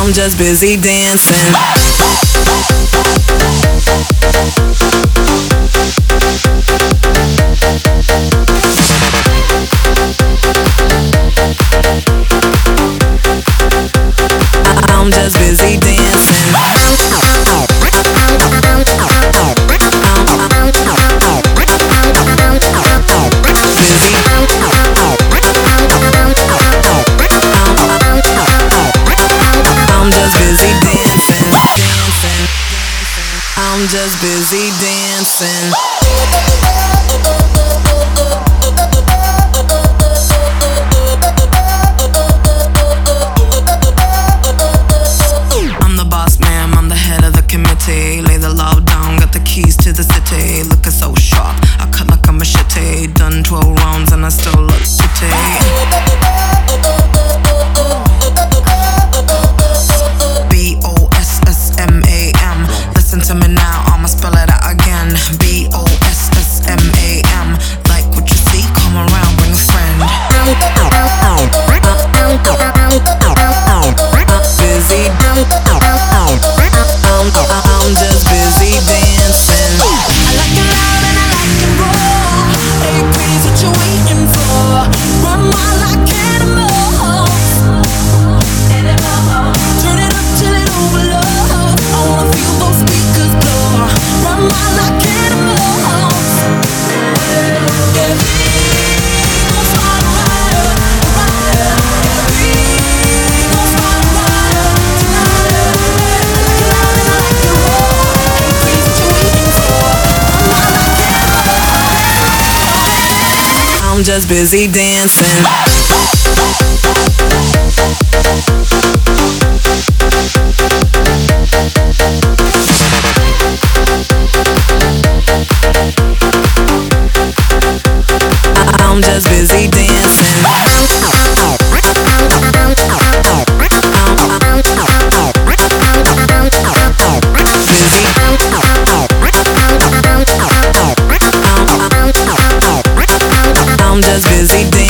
I'm just busy dancing. I'm just busy dancing. I'm just busy dancing. I'm the boss man, I'm the head of the committee. Lay the law down, got the keys to the city. Looking so sharp, I cut like a machete. Done 12 rounds and I still look pretty. B-O-S-S-M-A-M. Listen to me now, I'ma spell it out again. B-O-S-S-M-A-M. Like what you see, come around, bring a friend. Busy. I'm just busy dancing. I like it loud and I like it raw. Hey, pretty, what you waiting for? Run wild like animals. Turn it up till it overloads. I wanna feel those speakers blow. Run wild like animals. Yeah, we gon' start a riot, Yeah, we gon' start a riot tonight. I like it loud and I like it raw. Hey, pretty, what you waiting for? Run wild like animals. I'm just busy dancing. I'm just busy dancing. I'm just busy dancing.